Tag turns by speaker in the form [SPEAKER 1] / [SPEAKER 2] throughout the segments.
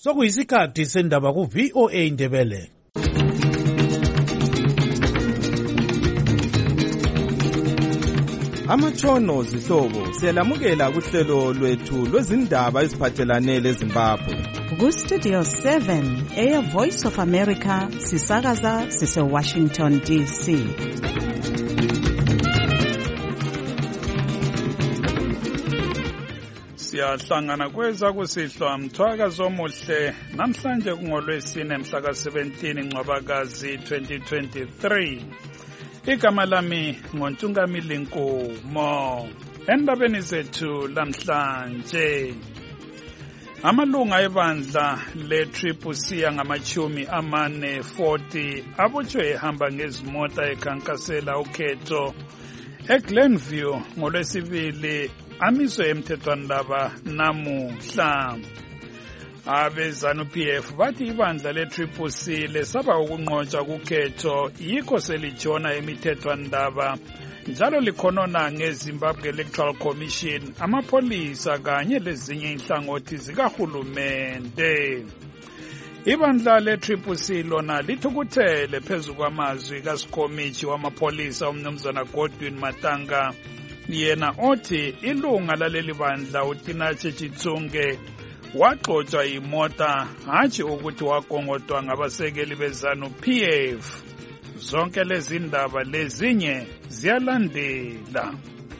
[SPEAKER 1] Sokuyisikhathi sendaba ku VOA Indebele.
[SPEAKER 2] Amatshono zihlobo siyalamukela kuhlelo lwethu lwezindaba eziphathelane leZimbabwe.
[SPEAKER 3] Ku Studio 7 Air Voice of America sisakaza sise Washington DC.
[SPEAKER 4] Siyahlangana kweza kusihlwa mthwakazo omuhle namhlanje kungolwesine mhla ka-17 Ncwabakazi 2023. Igama lami ngoNtungamili Nkomo. Endabeni zethu lamhlanje, amalunga ebandla le-CCC angamachumi amane 40 abotshwe ehamba ngezimota ekhankasela ukhetho eGlenview ngolwesibili amiswe emthethwandaba namuhla. Abezanu-PF bathi ibandla le-CCC lesaba ukunqotshwa kukhetho yikho selijona emithethwandaba njalo likhonona ngeZimbabwe Electoral Commission, amapolisa kanye lezinye inhlangothi zikahulumende. Ibandla le-CCC lona lithukuthele phezu kwamazwi kaSikomichi wamapolisa umnumzana Godwin Matanga, yena othi ilunga laleli bandla uTinache Chitsunge waxotsha imota hatshi ukuthi wagongodwa ngabasekeli bezanu-PF. Zonke lezi ndaba lezinye ziyalandela.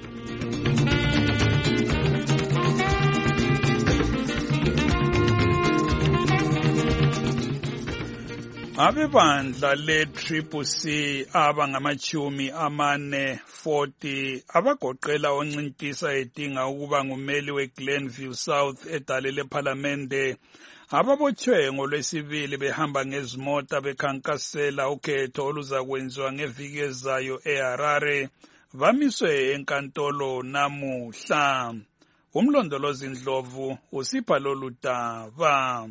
[SPEAKER 4] Abebandla le-CCC abangamachumi amane 40 abagoqela oNcintisa edinga ukuba ngumeli weGlenview South edale lephalamende ababotshwe ngolwesibili behamba ngezimota bekhankasela ukhetho oluzakwenziwa ngeviki ezayo eHarare bamiswe enkantolo namuhla. Umlondolozi Ndlovu usipha lolu daba.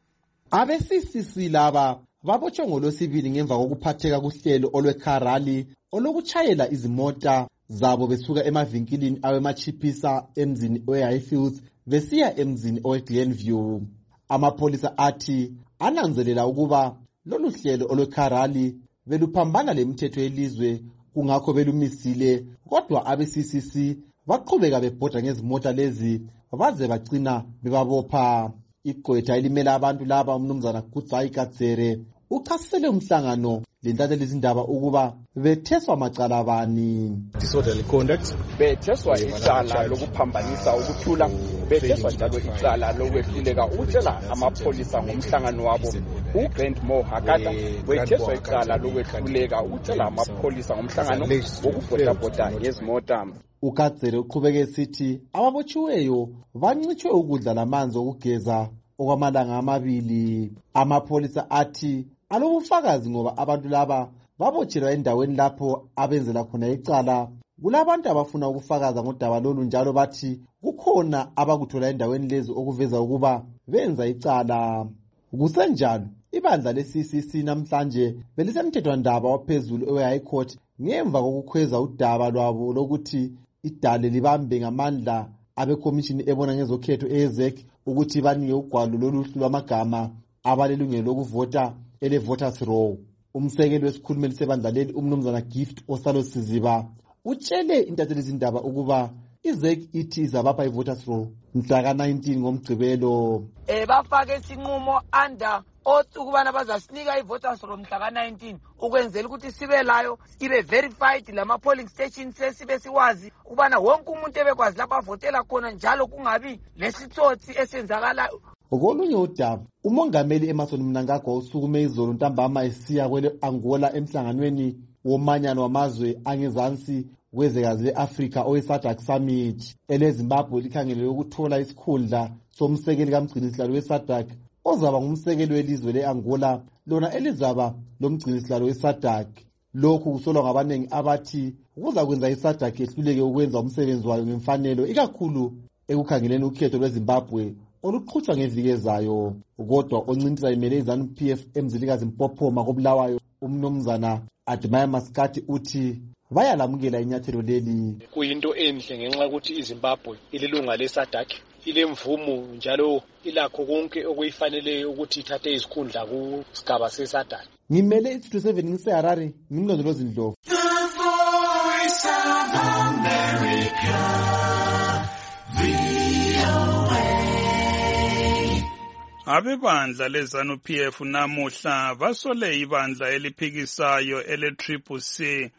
[SPEAKER 5] Abe-CCC laba babotshwe ngolwesibili ngemva kokuphatheka kuhlelo olweKharali olokutshayela izimota zabo besuka emavinkilini awemachiphisa emzini weHighfields besiya emzini oweGlenview. Amapolisa athi ananzelela ukuba lolu hlelo olweKharali beluphambana lemithetho yelizwe kungakho belumisile, kodwa abe-CCC baqhubeka bebhoda ngezimota lezi baze bagcina bebabopha. Igqwetha elimela abantu laba umnumzana Kutsayi Katsere uchasisele umhlangano lentatheli izindaba ukuba betheswa macala bani.
[SPEAKER 6] Disorderly conduct, betheswa icala lokuphambanisa ukuthula, betheswa njalo icala lokwehluleka ukutshela amapolisa ngomhlangano wabo. uGrant Moore Hakata wetheswa icala lokwehluleka ukutshela amapolisa ngomhlangano wokubhodabhoda ngezimota.
[SPEAKER 5] uKatsere uqhubeke esithi ababotshiweyo bancitshwe ukudla lamanzi okugeza okwamalanga amabili. Amapolisa athi alobufakazi ngoba abantu laba babotshelwa endaweni lapho abenzela khona icala. Kulabantu abafuna ukufakaza ngodaba lolu njalo bathi kukhona abakuthola endaweni lezi okuveza ukuba benza icala. Kusenjalo ibandla le-CCC namhlanje belisemthethwandaba waphezulu we-High Court ngemva kokukhweza udaba lwabo lokuthi idale libambe ngamandla abekomishini ebona ngezokhetho eZEC ukuthi banike ugwalo loluhlu lwamagama abalelungelo lokuvota ele-voters roll. Umsekeli wesikhulumeli sebandla leli umnumzana Gift Osalo Siziba utshele intatheli izindaba ukuba iZEC ithi izabapha i-voters roll mhla ka-19 ngomgqibelo.
[SPEAKER 7] Bafake isinqumo under othi ukubana bazasinika i-voters roll mhla ka-19 ukwenzela ukuthi sibe layo ibe verified lama polling stations sibe siwazi ukubana wonke umuntu ebekwazi lapho avotela khona njalo kungabi lesitsotsi esenzakalayo.
[SPEAKER 5] Ngokolunye udaba, umongameli Emmerson Mnangagwa usukume izolo ntambama esiya kwele Angola emhlanganweni womanyano wamazwe angezansi kwezwekazi le-Afrika owe-SADC Summit. EleZimbabwe likhangelele ukuthola isikhundla somsekeli kamgcinisihlalo we-SADC ozaba ngumsekeli welizwe le-Angola lona elizaba lomgcinisihlalo we-SADC. Lokhu kusolwa ngabanengi abathi kuza kwenza i-SADC ehluleke ukwenza umsebenzi wayo ngemfanelo ikakhulu ekukhangeleni ukhetho lweZimbabwe oluqhutshwa ngeviki ezayo. Kodwa oNcintisa imele izanu-PF emzilikazi Mpophoma koBulawayo umnumzana Admire Maskati uthi bayalamukela inyathelo leli.
[SPEAKER 6] Kuyinto enhle ngenxa ukuthi iZimbabwe ililunga le-SADC
[SPEAKER 8] ilemvumo njalo ilakho konke okuyifanele ukuthi ithathe izikhundla kusigaba sesadani.
[SPEAKER 5] Ngimele iStudio 7 ngiseHarare, ngimlondolozi Ndlovu.
[SPEAKER 4] Abebandla leZANU-PF namuhla basole ibandla eliphikisayo ele-CCC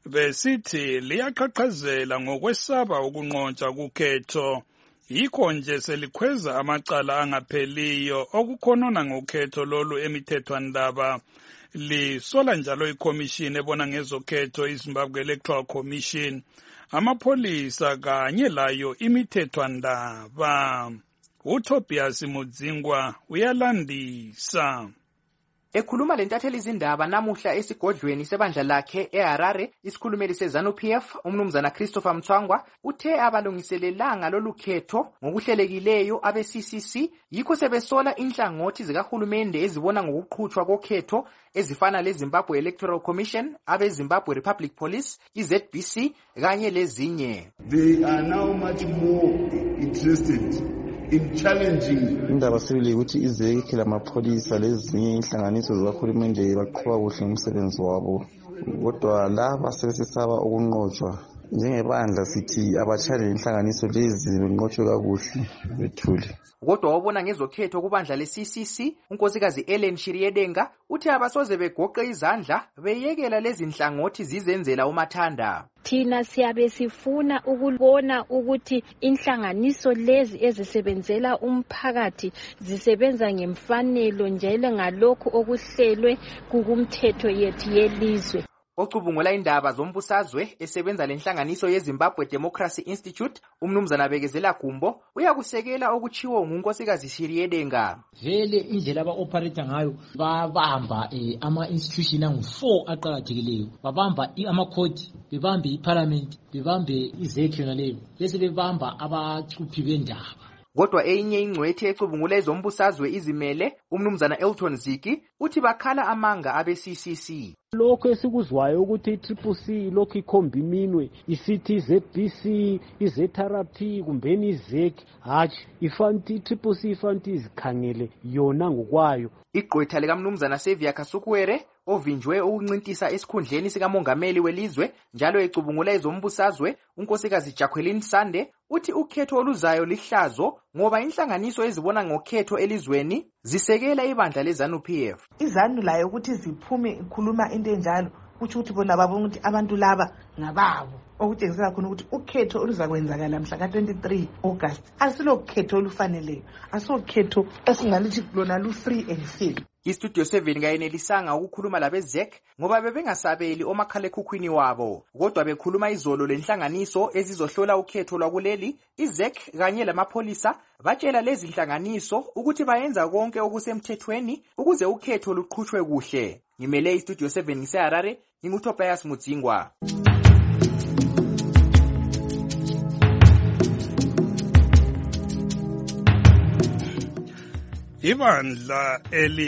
[SPEAKER 4] besithi liyaqhaqhazela ngokwesaba ukunqotshwa kukhetho. Yikho nje selikhweza amacala angapheliyo okukhonona ngokhetho lolu emithethwandaba. Lisola njalo iCommission ebona ngezokhetho iZimbabwe Electoral Commission, amapholisa kanye layo imithethwandaba. uTobias Mudzingwa uyalandisa.
[SPEAKER 9] Ekhuluma lentatheli izindaba namuhla esigodlweni sebandla lakhe eHarare, isikhulumeli seZANU-PF umnumzana Christopher Mthwangwa uthe abalungiselelanga lolu khetho ngokuhlelekileyo abe-CCC yikho sebesola inhlangothi zikahulumende ezibona ngokuqhutshwa kokhetho ezifana leZimbabwe Electoral Commission, abe-Zimbabwe Republic Police, iZBC kanye lezinye.
[SPEAKER 10] They are now much more interested in challenging.
[SPEAKER 11] Indaba sibili ukuthi izekhe lamapholisa lezinye inhlanganiso zikahulumende baqhuba kuhle umsebenzi wabo, kodwa laba sebesesaba ukunqotshwa. Njengebandla sithi abatshayeli inhlanganiso lezi benqotshwe kakuhle bethule.
[SPEAKER 9] Kodwa wabona ngezokhetho kubandla le-CCC, unkosikazi Ellen Shiriedenga uthi abasoze begoqe izandla beyekela lezi nhlangothi zizenzela umathanda.
[SPEAKER 12] Thina siyabe sifuna ukubona ukuthi inhlanganiso lezi ezisebenzela umphakathi zisebenza ngemfanelo njalo ngalokho okuhlelwe kukumthetho yethu yelizwe.
[SPEAKER 9] Ocubungula indaba zombusazwe esebenza lenhlanganiso yeZimbabwe Democracy Institute, umnumzana Bekezela Gumbo uyakusekela okuchiwo ngunkosikazi Shiriedenga.
[SPEAKER 13] Vele indlela aba-operate ngayo babamba ama-institution angu-4 aqakathekileyo. Babamba ama-court, bebambe iparliament, bebambe izekhe naleyo, bese bebamba abacuphi bendaba.
[SPEAKER 9] Kodwa enye ingcwethi ecubungula ezombusazwe izimele, umnumzana Elton Ziki uthi bakhala amanga abe-CCC.
[SPEAKER 14] Lokho esikuzwayo ukuthi i-CCC lokho ikhomba iminwe isithi iZBC, iZRP kumbeni iZEC, hatshi ifanti i-CCC ifanti izikhangele yona ngokwayo.
[SPEAKER 9] Igqwetha likamnumzana Sevia Kasukwere ovinjwe ukuncintisa esikhundleni sikamongameli welizwe njalo ecubungula ezombusazwe, unkosikazi Jacqueline Sande uthi ukhetho oluzayo lihlazo ngoba inhlanganiso ezibona ngokhetho elizweni zisekela ibandla leZANU-PF.
[SPEAKER 15] iZANU layo ukuthi ziphume ikhuluma into enjalo kuthi ukuthi bona babona ukuthi abantu laba ngababo, okutshengisela khona ukuthi ukhetho oluzakwenzakala mhla ka-23 August asilokhetho olufaneleyo, asilokhetho esingalithi lona lu-free and fair.
[SPEAKER 9] iStudio 7 kayenelisanga ukukhuluma labeZEC ngoba bebengasabeli omakhalekhukhwini wabo, kodwa bekhuluma izolo lenhlanganiso ezizohlola ukhetho lwakuleli. iZEC kanye lamapholisa batshela lezi nhlanganiso ukuthi bayenza konke okusemthethweni ukuze ukhetho luqhutshwe kuhle. Ngimele iStudio 7 ngiseHarare, nginguTobias Mudzingwa.
[SPEAKER 4] Ibandla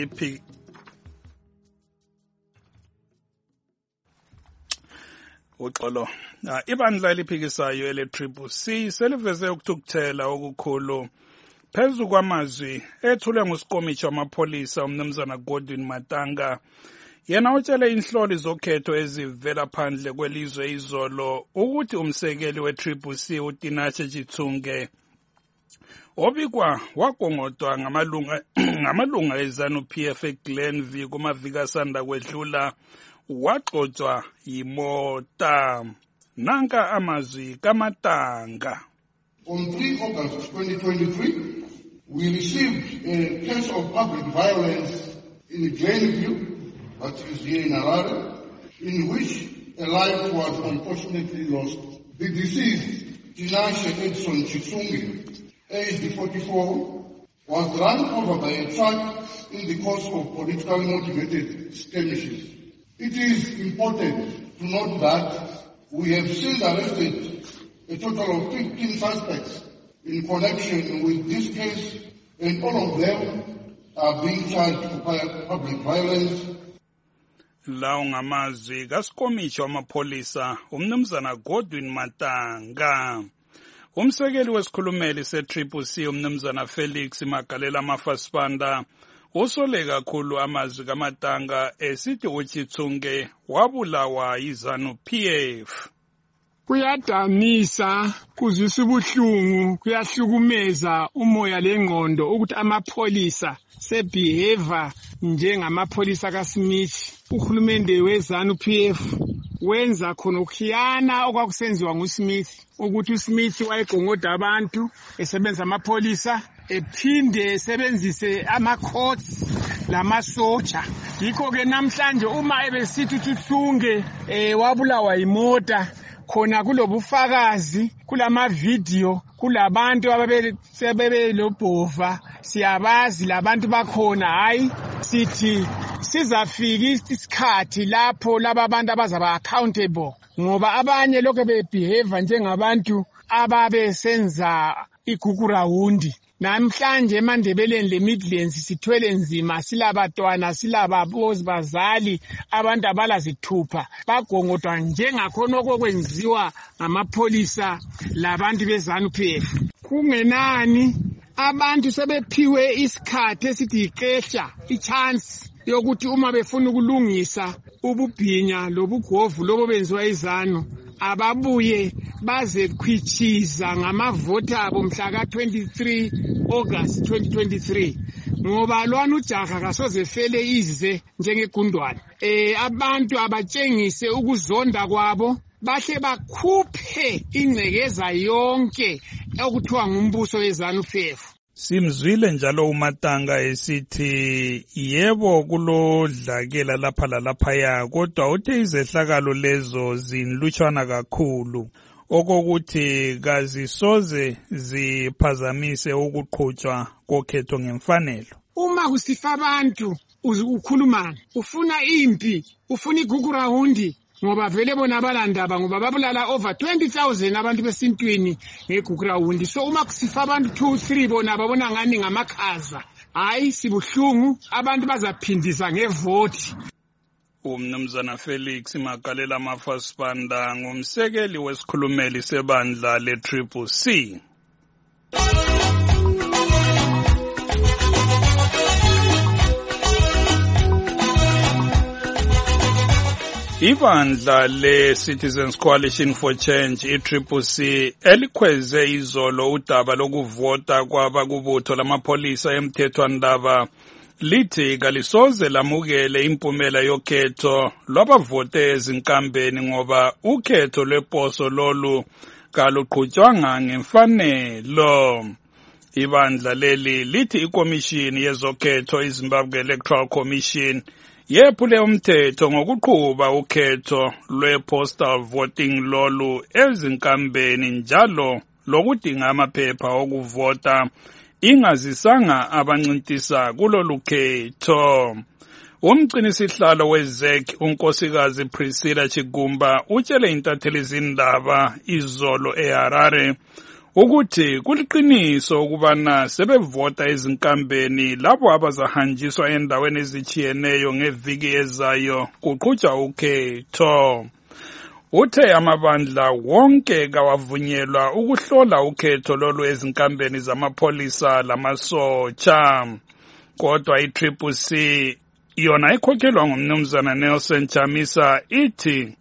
[SPEAKER 4] eliphikisayo ele-CCC seliveze ukuthukuthela okukhulu phezu kwamazwi ethulwe nguSikomishi wamapholisa umnumzana Godwin Matanga. Yena utshele inhloli zokhetho ezivela phandle kwelizwe izolo ukuthi umsekeli we-CCC uTinashe Chithunge obikwa wagongodwa ngamalunga eZANU-PF eGlenview kumaviki asanda kwedlula waxotswa yimota. Nanka amazwi kaMatanga.
[SPEAKER 10] On 3 August 2023, we received a case of public violence in Glenview, that is here in Harare, in which a life was unfortunately lost. The deceased, Tinashe Edson Chithunge, aged 44, was run over by a truck in the course of politically motivated skirmishes. It is important to note that we have since arrested a total of 15 suspects in connection with this case, and all of them are being charged for public violence.
[SPEAKER 4] Lawo ngamazwi kaSikomishi wamapholisa umnumzana Godwin Matanga. Umsekeli wesikhulumeli se-CCC umnumzana Felix Magalela Mafasibanda usole kakhulu amazwi kaMatanga esithi uChitsunge wabulawa yiZANU-PF.
[SPEAKER 16] Kuyadanisa, kuzwisa ubuhlungu, kuyahlukumeza umoya lengqondo ukuthi amapholisa sebehave njengamapholisa kaSmith. Uhulumende weZANU-PF wenza khona ukukhiyana okwakusenziwa nguSmith ukuthi uSmith wayegongoda abantu esebenza amapholisa ephinde esebenzise ama-courts lamasoja. Yikho ke namhlanje uma ebesithi uChitsunge wabulawa yimota khona kulobufakazi, kulamavidiyo, kulabantu ababelobhova, siyabazi labantu bakhona. Hayi sithi sizafika isikhathi lapho laba abantu abazaba accountable, ngoba abanye lokho bebehave njengabantu ababesenza igugurawundi. Namhlanje eMandebeleni leMidlands sithwele nzima, silabatwana, silababozi bazali, abantu abalazithupha bagongodwa njengakhona okwenziwa ngamapholisa labantu beZANU-PF. Kungenani abantu sebephiwe isikhathi esithi iqesha, ichance yokuthi uma befuna ukulungisa ububhinya lobugovu lobo benziwa iZANU ababuye baze khwichiza ngamavoti abo mhla ka-23 August 2023, ngoba lwana ujaha kasoze fele ize njengegundwane. Abantu abatshengise ukuzonda kwabo, bahle bakhuphe ingcekeza yonke okuthiwa ngumbuso weZANU-PF.
[SPEAKER 4] Simzwile njalo uMatanga esithi yebo kulodlakela lapha lalaphaya, kodwa uthe izehlakalo lezo zinlutshwana kakhulu okokuthi kazisoze ziphazamise ukuqhutshwa kokhetho ngemfanelo.
[SPEAKER 16] Uma kusifa abantu ukhulumana, ufuna impi, ufuna igugurawundi, ngoba vele bona abalandaba ngoba babulala over 20,000 abantu besintwini ngegugurawundi. So uma kusifa abantu 2-3 bona babona ngani ngamakhaza. Hayi sibuhlungu, abantu bazaphindisa ngevoti.
[SPEAKER 4] Umnumzana Felix Magalela Mafasibanda ngumsekeli wesikhulumeli sebandla le-CCC. Ibandla le-Citizens Coalition for Change, i-CCC, elikhweze izolo udaba lokuvota kwabakubutho lamapholisa emthethwandaba, lithi kalisoze lamukele impumela yokhetho lwabavote ezinkambeni ngoba ukhetho lweposo lolu kaluqhutshwanga ngemfanelo. Ibandla leli lithi ikomishini yezokhetho iZimbabwe Electoral Commission yephule umthetho ngokuqhuba ukhetho lwe-postal voting lolu ezinkambeni njalo lokudinga amaphepha okuvota ingazisanga abancintisa kulolu khetho. Umgcinisihlalo weZEC unkosikazi Priscilla Chigumba utshele intatheli izindaba izolo eHarare ukuthi kuliqiniso ukubana sebevota ezinkambeni labo abazahanjiswa endaweni ezitshiyeneyo ngeviki ezayo kuqhutshwa ukhetho. Uthe amabandla wonke kawavunyelwa ukuhlola ukhetho lolu ezinkambeni zamapholisa lamasotsha. Kodwa i-CCC yona ikhokhelwa ngumnumzana Nelson Chamisa ithi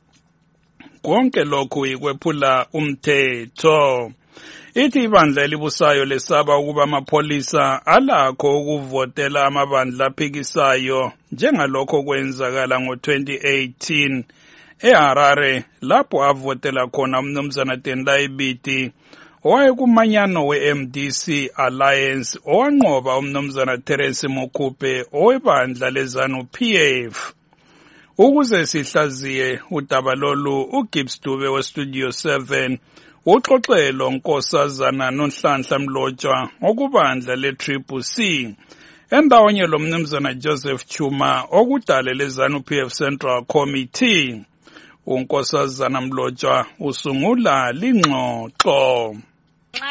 [SPEAKER 4] konke lokhu ikwephula umthetho. Ithi ibandla elibusayo lesaba ukuba amapholisa alakho ukuvotela amabandla aphikisayo njengalokho kwenzakala ngo-2018 eHarare lapho avotela khona umnumzana Tendai Biti owayekumanyano we-MDC Alliance owanqoba umnumzana Terence Mukhupe owebandla leZANU-PF. Ukuze sihlaziye udaba lolu, uGibbs Dube weStudio 7 uxoxelo Nkosazana Nonhlanhla Mlotshwa okubandla le-CCC endawonye lo mnumzana Joseph Chuma okudale leZANU-PF Central Committee. Unkosazana Mlotshwa usungula lingxoxo.
[SPEAKER 17] Nxa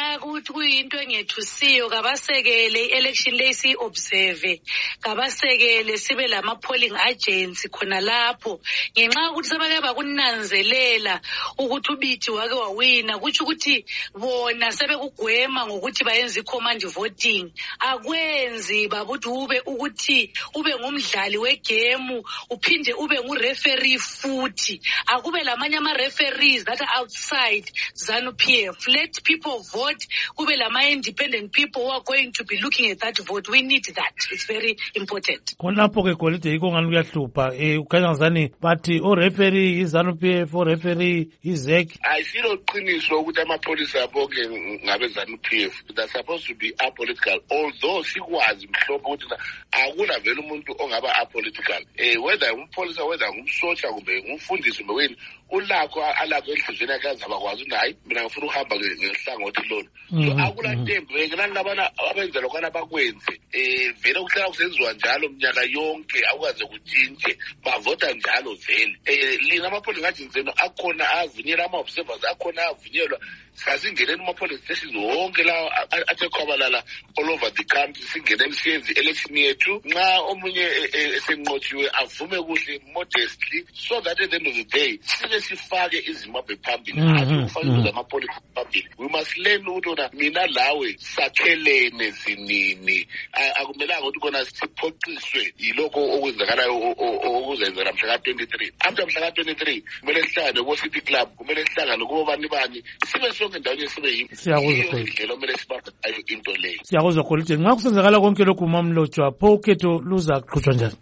[SPEAKER 17] ngibona ukuthi kuyinto engethusiyo kabasekele i-election le siyi-observe kabasekele sibe lama polling agents khona lapho ngenxa yokuthi sebake bakunanzelela ukuthi uBithi wake wawina kutsho ukuthi bona sebekugwema ngokuthi bayenze i-command voting akwenzi babuthi ukuthi ube ngumdlali wegame uphinde ube ngu-referee futhi akube lamanye ama-referees that are outside ZANU-PF. Let people vote kube lama-independent people who are going to be looking at that vote. We need that. It's very important.
[SPEAKER 1] Khonapho ke Golide yiko ngani kuyahlupha ukhanya ngani bathi o-referee iZANU-PF o-referee iZEC
[SPEAKER 18] ayisilo qiniso ukuthi amapholisa bonke ngabe ZANU-PF they're supposed to be apolitical although sikwazi mhlophe ukuthi akuna vele umuntu ongaba apolitical whether umpholisa whether ngumsotsha kumbe ngumfundisi kumbe wena ulakho alakho enhlizweni yakhe azabakwazi nayi mina ngifuna ukuhamba ngehlangothi lona so akula tembu ngenani labana abenza lokana bakwenze vele ukuhlala kusenziwa njalo minyaka yonke akwaze kutshintshe bavota njalo vele lina amapholisa ngathi nzeno akhona avunyelwa ama-observers akhona avunyelwa sasingeneni ama-police stations wonke lawo athe khwabalala all over the country singeneni siyenze election yethu nxa omunye esenqotshiwe avume kuhle modestly so that at the end of the day sike sifake iZimbabwe phambili hayi ufake amapholisa phambili. We must learn ukuthi mina lawe sakhelene zinini akumelanga ukuthi kona siphoqiswe yilokho okwenzakalayo okuzenzela mhla ka-23 after mhla ka-23 kumele sihlangane ko-City Club kumele sihlangane kubo bani sibe sonke ndawonye sibe yindlela omele sibambayo into leyo.
[SPEAKER 1] Siyakuzwa Golide nxa kusenzakala konke lokhu uMamlotshwa pho ukhetho luzaqhutshwa njani?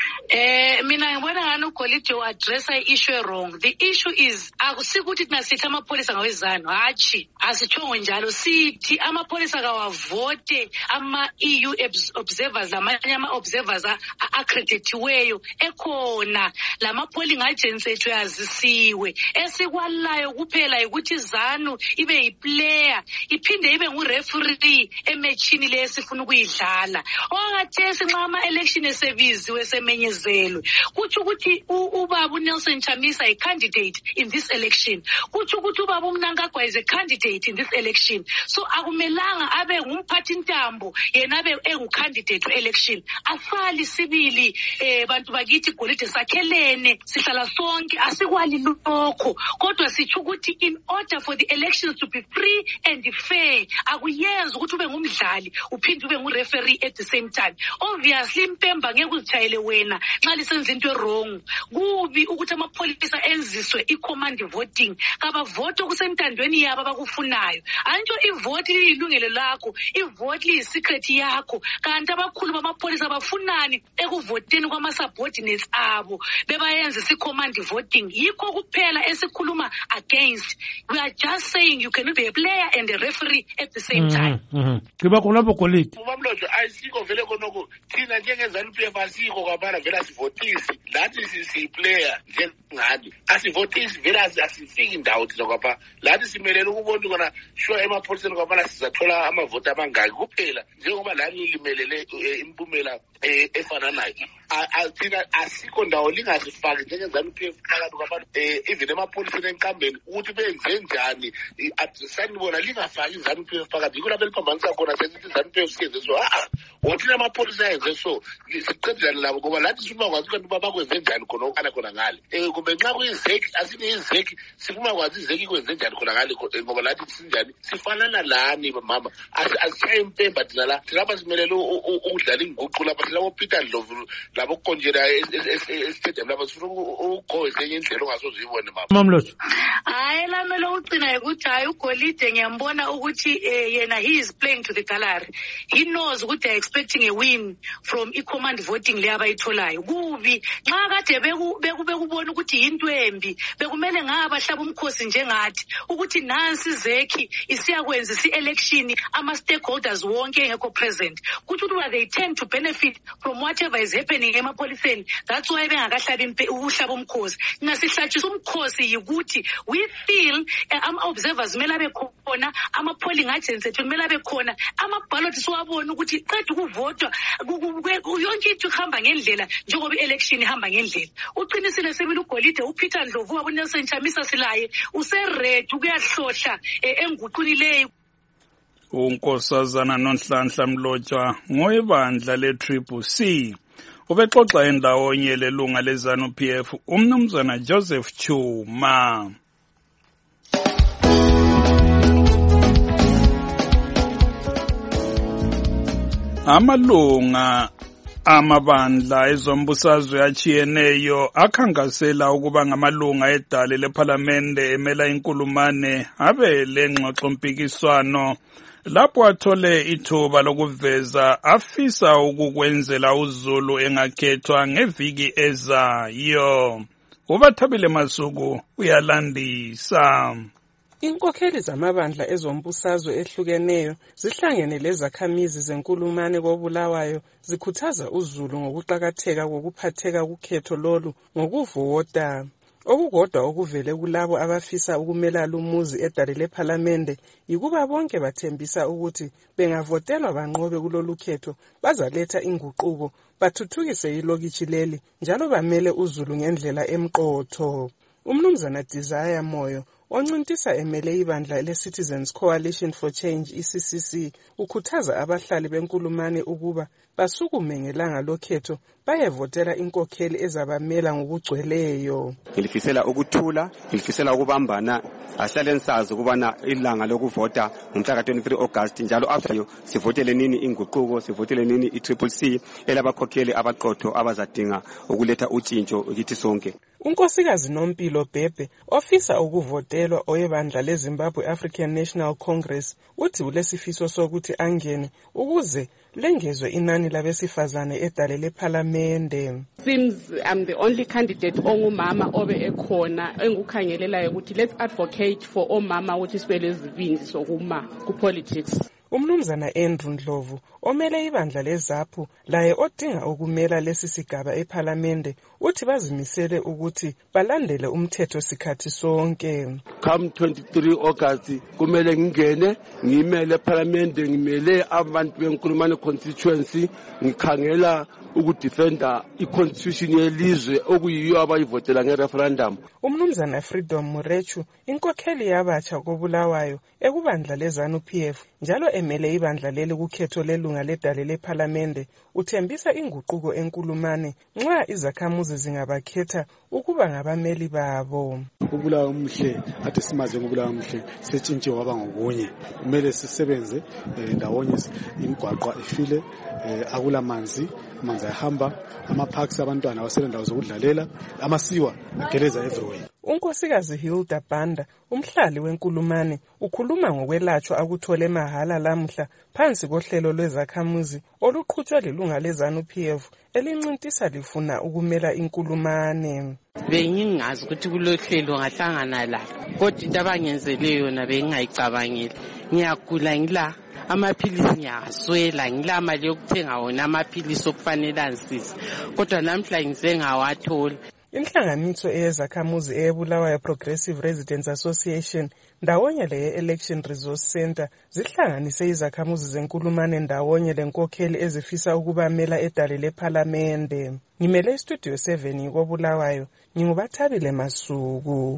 [SPEAKER 17] Mina ngibona ngani uGolide u-addressa i-issue wrong. The issue is akusikuthi thina sithi amapholisa ngawezanu hatshi asitshongo njalo sithi amapholisa kawavote ama-EU observers lamanye ama-observers accreditiweyo ekhona lama-polling agents ethu yazisiwe esikwalayo kuphela ukuthi ZANU ibe yi-player iphinde ibe ngu-referee ematchini le esifuna ukuyidlala okhathesi nxa ama-election esebiziwe semenyezelwe kutsho ukuthi ubaba uNelson Chamisa yi-candidate in this election kutsho ukuthi ubaba uMnangagwa is a candidate in this election so akumelanga abe ngumphathi ntambo yena abe engu-candidate we-election asali sibili bantu bakithi Golide sakhelene sihlala sonke asikwali lokho kodwa sitsho ukuthi in order for the elections to be free and fair akuyenzi ukuthi ube ngumdlali uphinde ube ngu-referee at the same time. Obviously impemba ngeke uzitshayele wena nxa lisenza into wrong kubi ukuthi amapholisa enziswe i-command voting kabavote okusentandweni yabo abakufunayo antsho ivoti liyilungelo lakho ivoti liyi-secret yakho kanti abakhulu bamapholisa bafunani ekuvoteni kwama-subordinates abo bebayenzisa i-command voting yikho kuphela esikhuluma against. We are just saying you cannot be a player and a referee at the same time.
[SPEAKER 1] Kiba khonapho Golide
[SPEAKER 18] uMamlotshwa ayisiko vele khonoko thina njenge-ZANU-PF asiko kwabana vele asivotisi lathi siyi-player njengani asivotisi vele asifiki indawo thina kwapha lathi simelele ukubona kona sure emapholiseni kwabana sizathola amavoti amangaki kuphela njengoba lani limelele impumela efana nayo thina asikho ndawo lingasifaki njenge-ZANU-PF phakathi kwabantu even emapholiseni enkambeni ukuthi benze njani sanibona lingafaki iZANU-PF phakathi yikho lapho eliphambanisa khona sesithi iZANU-PF siyenze so wothina amapholisa ayenze so siqedilani labo ngoba lathi sifuna kwazi kanti uba bakwenze njani khona okana khona ngale kumbe nxa kuyizeki asine izeki sifuna kwazi izeki ikwenze njani khona ngale ngoba lathi sinjani sifanana lani mama asishaye impemba thina la thilapha simelele ukudlala inguqu lapha silabo Peter Ndlovu labo kukonjela estadium lapha sifuna ukugoweza enye indlela ongasozuyibone mama.
[SPEAKER 1] Mamlotshwa
[SPEAKER 17] hayi lamele ucina ukuthi hayi uGolide ngiyambona ukuthi yena he is playing to the gallery. He knows ukuthi they are expecting a win from i-command voting le abayitholayo kubi nxa kade bekubona ukuthi yinto embi bekumele ngabahlaba umkhosi njengathi ukuthi nansi izeki isiyakwenza isi-election ama-stakeholders wonke engekho present kuthi ukuthi they tend to benefit from whatever is happening emapholiseni. That's why bengakahlabi ukuhlaba umkhosi ngasihlatshisa umkhosi yikuthi we feel ama-observers kumele abe khona ama-polling agents ethu kumele abe khona ama-ballot siwabona ukuthi qeda ukuvotwa yonke into ihamba ngendlela njengoba i-election ihamba ngendlela. Uqinisile sibili uGolide uPeter Ndlovu wabuNelson Chamisa silaye useredi ukuyahlohla enguqunileyo
[SPEAKER 4] unkosazana Nonhlanhla Mlotshwa ngoyebandla le-Triple C ubexoxa endawonye lelunga leZANU-PF umnumzana Joseph Chuma. Amalunga amabandla ezombusazwe achiyeneyo akhangasela ukuba ngamalunga edale lephalamende emela inkulumane abe lengxoxo mpikiswano lapho athole ithuba lokuveza afisa ukukwenzela uZulu engakhethwa ngeviki ezayo. Ubathabile Masuku uyalandisa.
[SPEAKER 19] Inkokheli zamabandla ezombusazwe ehlukeneyo zihlangene lezakhamizi zenkulumane koBulawayo zikhuthaza uZulu ngokuqhakatheka kokuphatheka kukhetho lolu ngokuvota. Okukodwa okuvele kulabo abafisa ukumela lumuzi edale lephalamende yikuba bonke bathembisa ukuthi bengavotelwa banqobe kulolu khetho bazaletha inguquko bathuthukise ilokitshi leli njalo bamele uZulu ngendlela emqotho. Umnumzana Desire Moyo oncintisa emele ibandla le-Citizens Coalition for Change ICCC ukhuthaza abahlali benkulumane ukuba basukume ngelanga lokhetho bayevotela inkokheli ezabamela ngokugcweleyo.
[SPEAKER 20] Ngilifisela ukuthula, ngilifisela ukubambana, asihlale sazi ukubana ilanga lokuvota ngomhla ka-23 August njalo after sivotele nini inguquko, sivotele nini i-Triple C elabakhokheli abaqotho abazadinga ukuletha utshintsho kithi sonke.
[SPEAKER 19] Unkosikazi Nompilo Bhebhe ofisa ukuvotelwa oyebandla leZimbabwe African National Congress uthi ulesifiso sokuthi angene ukuze lengezwe inani labesifazane edale lephalamende.
[SPEAKER 21] Seems I'm the only candidate ongumama obe ekhona engukhangelelayo ukuthi let's advocate for omama ukuthi sibe lezibindi sokuma ku politics.
[SPEAKER 19] Umnumzana Andrew Ndlovu omele ibandla leZAPU laye odinga ukumela lesi sigaba ephalamende uthi bazimisele ukuthi balandele umthetho sikhathi sonke.
[SPEAKER 22] Come 23 August kumele ngingene ngimele ephalamende ngimele abantu benkulumane constituency ngikhangela ukudefenda i-constitution yelizwe okuyiyo abayivotela nge-referendum.
[SPEAKER 19] Umnumzana Freedom Murechu inkokheli yabatsha koBulawayo ekubandla leZANU-PF njalo emele ibandla leli kukhetho lelunga ledale lephalamende uthembisa inguquko enkulumane nxa izakhamuzi zingabakhetha ukuba ngabameli babo.
[SPEAKER 23] Ubulawayo umhle athi simaze ngobulawayo umhle setshintshe waba ngokunye kumele sisebenze ndawonye imigwaqo ifile akula manzi ayahamba ama-parks abantwana awaselendawo zokudlalela amasiwa ageleza everywhere.
[SPEAKER 19] Unkosikazi Hilda Banda umhlali wenkulumane ukhuluma ngokwelatshwa akuthole mahala lamhla phansi kohlelo lwezakhamuzi oluqhutshwa lilunga leZANU-PF elincintisa lifuna ukumela inkulumane.
[SPEAKER 24] Bengingazi ukuthi kulohlelo ngahlangana la kodwa into abangenzele yona bengingayicabangeli. Ngiyagula ngila amaphilisi ngiyaswela ngila mali yokuthenga wona amaphilisi okufanele ansise kodwa namhla ngize ngawathola.
[SPEAKER 19] Inhlanganiso eyezakhamuzi eyeBulawayo Progressive Residents Association ndawonye le-Election Resource Center zihlanganise izakhamuzi zenkulumane ndawonye lenkokheli ezifisa ukubamela edale lephalamende. Ngimele istudio 7 koBulawayo ngingubathabile Masuku.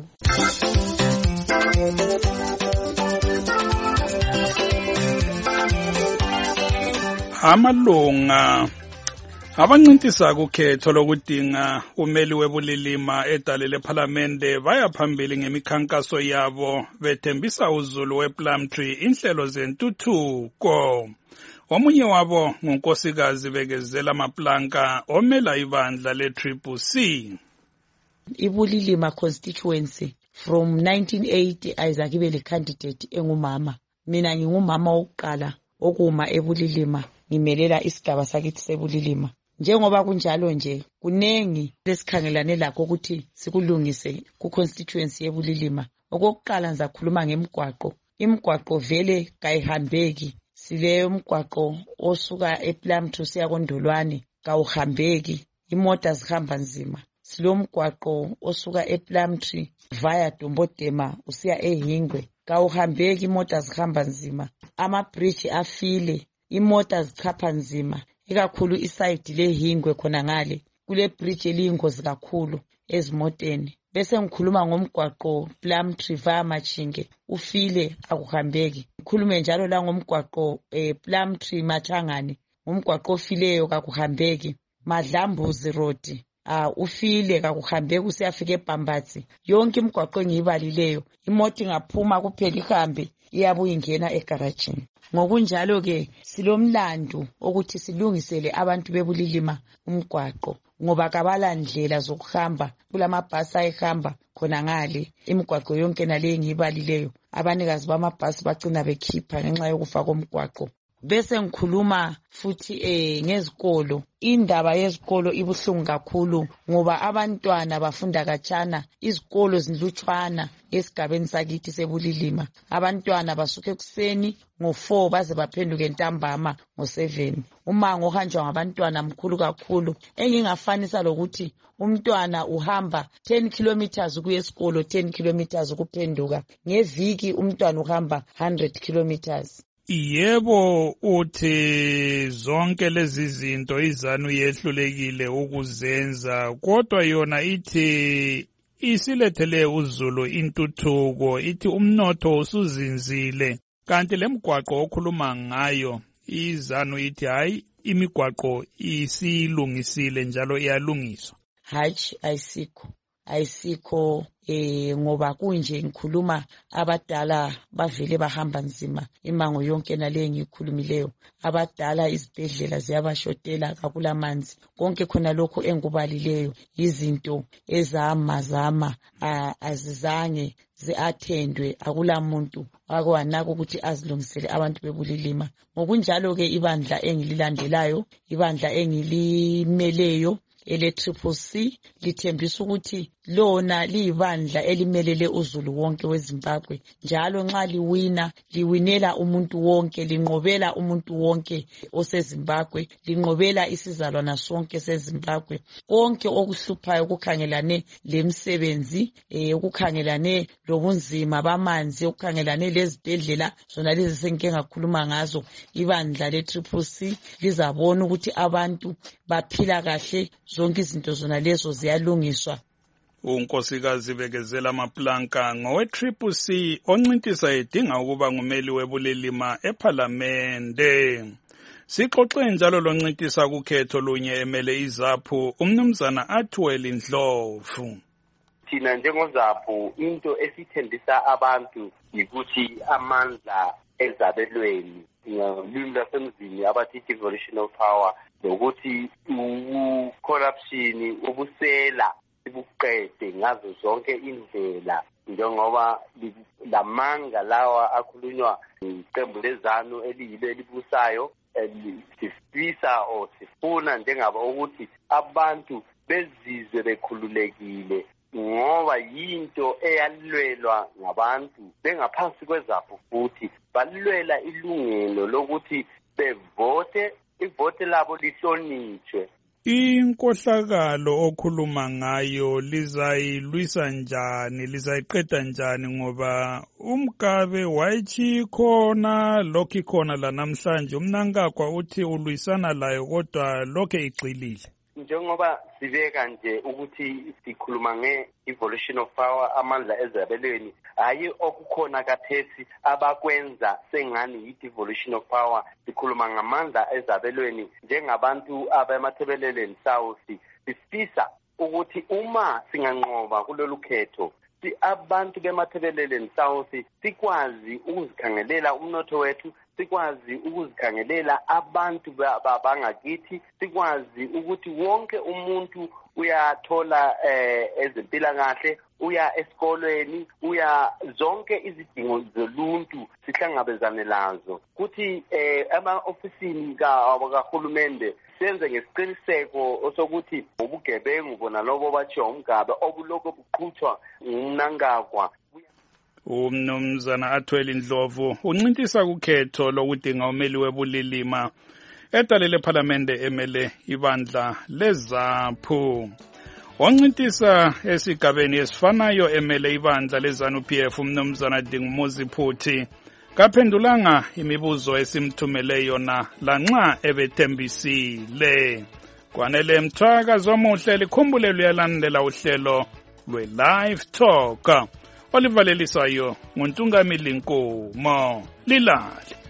[SPEAKER 4] Amalunga abancintisa kukhetho lokudinga umeli webulilima edale lephalamende baya phambili ngemikhankaso yabo bethembisa uZulu wePlumtree inhlelo zentuthuko. Omunye wabo ngunkosikazi Bekezela Maplanka omela ibandla le-Triple C.
[SPEAKER 25] Ibulilima constituency from 1980 Isaac ibele candidate engumama. Mina ngingumama wokuqala okuma ebulilima ngimelela isigaba sakithi sebulilima. Njengoba kunjalo nje kunengi lesikhangelane lakho ukuthi sikulungise ku constituency yebulilima. Okokuqala ngizakhuluma ngemigwaqo. Imigwaqo vele kayihambeki. Sile umgwaqo osuka ePlumtree siya koNdolwane kawuhambeki. Imota zihamba nzima. Silo mgwaqo osuka ePlumtree via Dombodema usiya eHingwe kawuhambeki, imota zihamba nzima. Ama-bridge afile, imota zichapha nzima. Ikakhulu iside leHingwe khona ngale kule bridge eliyingozi kakhulu ezimoteni. bese ngikhuluma ngomgwaqo Plumtree via Machinge ufile akuhambeki. Ngikhulume njalo la ngomgwaqo Plumtree Machangane umgwaqo ofileyo kakuhambeki. Madlambuzi Road ufile kakuhambeki usiyafika eBhambatsi. Yonke imigwaqo engiyibalileyo imoto ingaphuma kuphela ihambe iyabuya ingena egaragini. Ngokunjalo ke silomlando ukuthi silungisele abantu bebulilima umgwaqo ngoba kabala ndlela zokuhamba kulamabhasi ayihamba khona ngale imigwaqo yonke nale engiyibalileyo abanikazi bamabhasi bagcina bekhipha ngenxa yokufa komgwaqo. Bese ngikhuluma futhi ngezikolo. Indaba yezikolo ibuhlungu kakhulu ngoba abantwana bafunda khatshana, izikolo zinlutshwana esigabeni sakithi sebulilima. Abantwana basuka ekuseni ngo4 baze baphenduke ntambama ngo7. Umango ohanjwa ngabantwana mkhulu kakhulu. Engingafanisa lokuthi umntwana uhamba 10 kilometers ukuya esikolo, 10 kilometers ukuphenduka. Ngeviki umntwana uhamba 100 kilometers.
[SPEAKER 4] Yebo, uthi zonke lezi zinto izanu yehlulekile ukuzenza, kodwa yona ithi isilethele uZulu intuthuko, ithi umnotho usuzinzile. Kanti lemigwaqo okhuluma ngayo izanu ithi hayi imigwaqo isilungisile njalo iyalungiswa.
[SPEAKER 25] Hayi ayisikho ngoba kunje ngikhuluma abadala bavele bahamba nzima imango yonke nale ngikhulumileyo. Abadala izibhedlela ziyabashotela kakulamanzi. Konke khona lokho engubalileyo izinto ezamazama azizange ziathendwe. Akulamuntu akwanaka ukuthi azilungisele abantu bebulilima. Ngokunjalo ke ibandla engililandelayo, ibandla engilimeleyo ele-CCC lithembisa ukuthi lona liyibandla elimelele uZulu wonke weZimbabwe. Njalo nxa liwinela umuntu wonke, linqobela umuntu wonke oseZimbabwe, linqobela isizalwana sonke seZimbabwe. Konke okuhluphayo okukhangelane lemsebenzi, okukhangelane lobunzima bamanzi, okukhangelane lezibhedlela zona lezi sengike ngakhuluma ngazo, ibandla le-CCC lizabona ukuthi abantu baphila kahle, zonke izinto zona lezo ziyalungiswa.
[SPEAKER 4] uNkosikazi Bekezela Maplanka ngowe-CCC oncintisa edinga ukuba ngumeli webulilima ephalamende. Sixoxe njalo loncintisa kukhetho lunye emele iZAPU umnumzana Atwell Ndlovu.
[SPEAKER 2] Thina njengoZAPU into esithembisa abantu ukuthi amandla ezabelweni ngolimi lwasemzini abathi devolutional power lokuthi corruption ubusela ibuqede ngazo zonke indlela njengoba lamanga lawa akhulunywa iqembu lezanu eliyilo elibusayo sifuna njengaba ukuthi abantu bezizwe bekhululekile ngoba yinto eyalwelwa ngabantu bengaphansi kweZAPU futhi balwela ilungelo lokuthi bevote ivote labo lihlonitshwe.
[SPEAKER 4] Inkohlakalo okhuluma ngayo lizayilwisa njani, lizayiqeda njani ngoba uMgabe wayichikhona lokho ikhona la namhlanje umnankakwa uthi ulwisana layo kodwa lokho igxilile.
[SPEAKER 2] Njengoba sibeka nje ukuthi sikhuluma nge-evolution of power amandla ezabelweni hayi okukhona kathesi abakwenza sengani yi-devolution of power, sikhuluma ngamandla ezabelweni njengabantu abemathebeleleni South. Sifisa ukuthi uma singanqoba kulolu khetho abantu bemathebeleleni South sikwazi ukuzikhangelela umnotho wethu, sikwazi ukuzikhangelela abantu bangakithi, sikwazi ukuthi wonke umuntu uyathola ezempilakahle, uya esikolweni, uya zonke izidingo zoluntu sihlangabezane lazo. Kuthi ama-ofisini kahulumende senze ngesiqiniseko sokuthi ubugebengu bona lobo batshiwo uMgabe obuloko buqhutshwa ngumnankakwa.
[SPEAKER 4] Umnumzana Atwell Ndlovu uncintisa kukhetho lokudinga umeli webulilima edalele ephalamende emele ibandla leZAPU. Wancintisa esigabeni esifanayo emele ibandla leZANU-PF umnumzana Dingumuzi Phuthi kaphendulanga imibuzo esimthumele yona lanxa ebethembisile. Kwanele Mthwaka zomuhle likhumbule luyalandela uhlelo lwe-Live Talk oluvalelisayo nguNtungamili Nkomo. Lilale.